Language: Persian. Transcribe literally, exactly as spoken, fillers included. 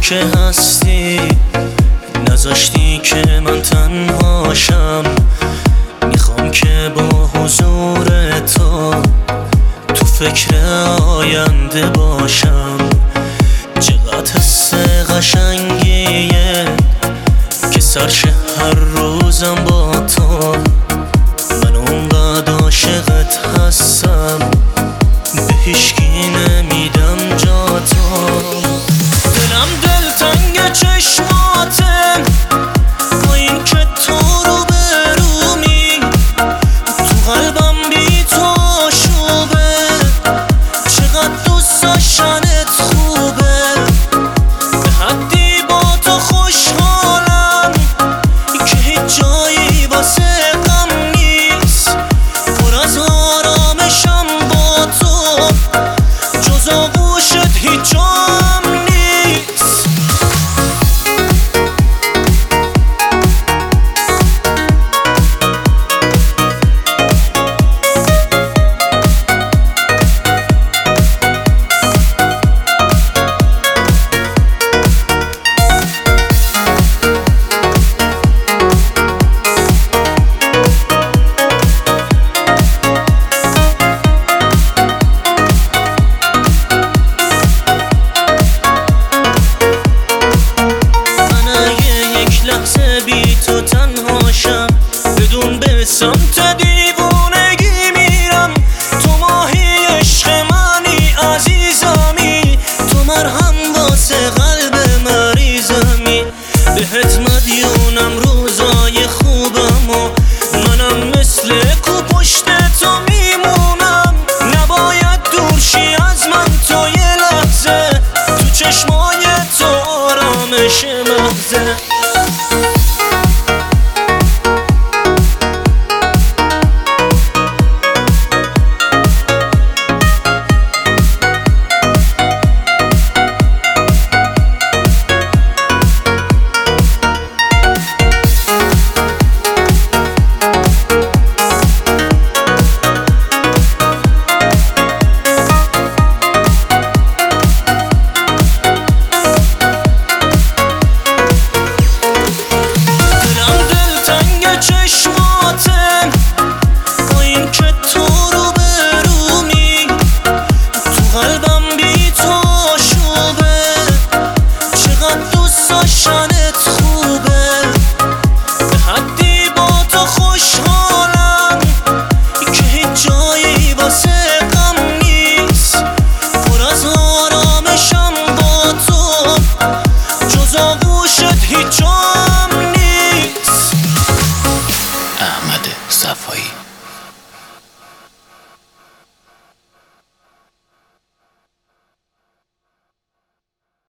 که هستی، نذاشتی که من تنهاشم. میخوام که با حضور تو تو فکر آینده باشم. چقدر حس قشنگیه که سرشه هر روزم با تو. من اونقدر عاشقت هستم، به هیچکی نمیدم جا تو. دلم دلتنگ چشماته، با این که تو رو برومی، تو قلبم بی تو شوبه. چقدر دوست داشتنت خوبه، به حدی با تو خوشحالم که هیچ جایی واسه غم نیست. پر از آرامشم با تو، جز آغوش